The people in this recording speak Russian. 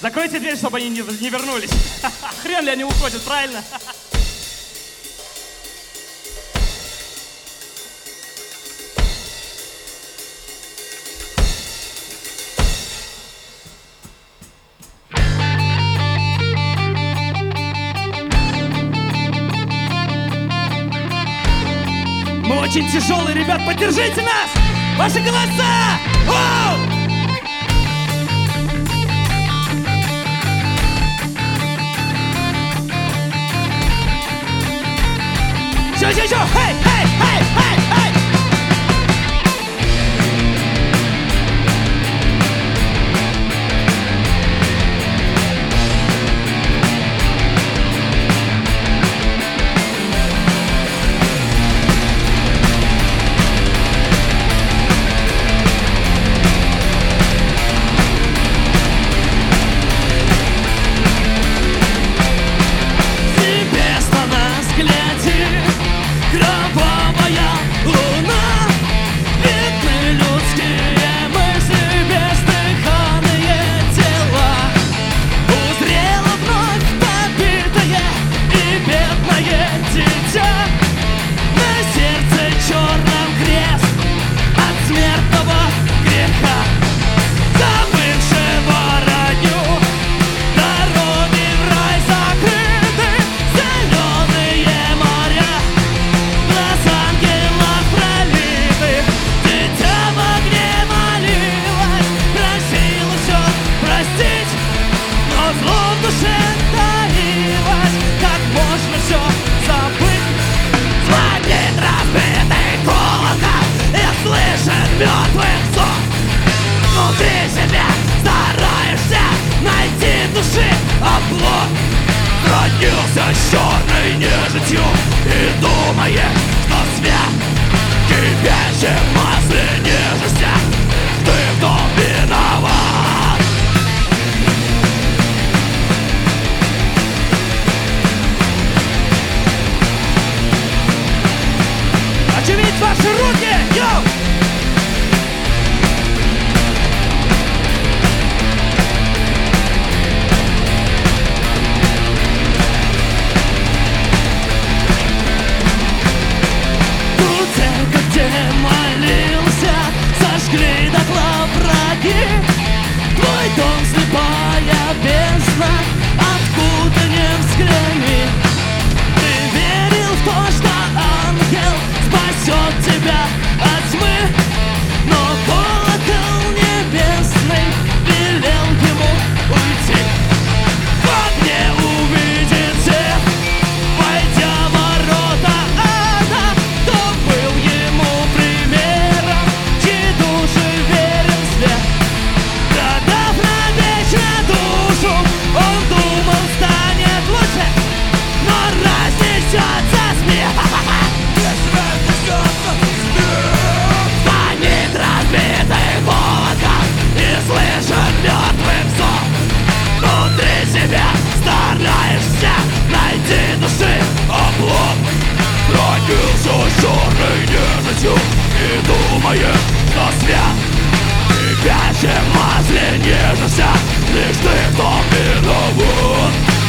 Закройте дверь, чтобы они не вернулись. Хрен ли они уходят, правильно? Мы очень тяжелые, ребят, поддержите нас! Ваши голоса! Оу! Еще! Хей! Хей! Хей! Хей! Хей! С черной нежитью и думает, что свет в кипящем масле нежности. Ты в том виноват. Хочу видеть ваши руки! Йоу! Твой дом слепая бездна, откуда не взгляни. Ты верил в то, что ангел спасет тебя от тьмы, но колокол небесный велел ему уйти. В огне увидите, войдя в ворота ада, кто был ему примером, чьи души верен свет. Продав навечно душу, он думал, станет лучше, но разнесется смех. Звонит разбитый колокол и слышит мертвым сон. Внутри себя стараешься найти души облом. Родился черной нежитью и думает, что свет в кипящем масле нежится. Лишь ты в том виноват.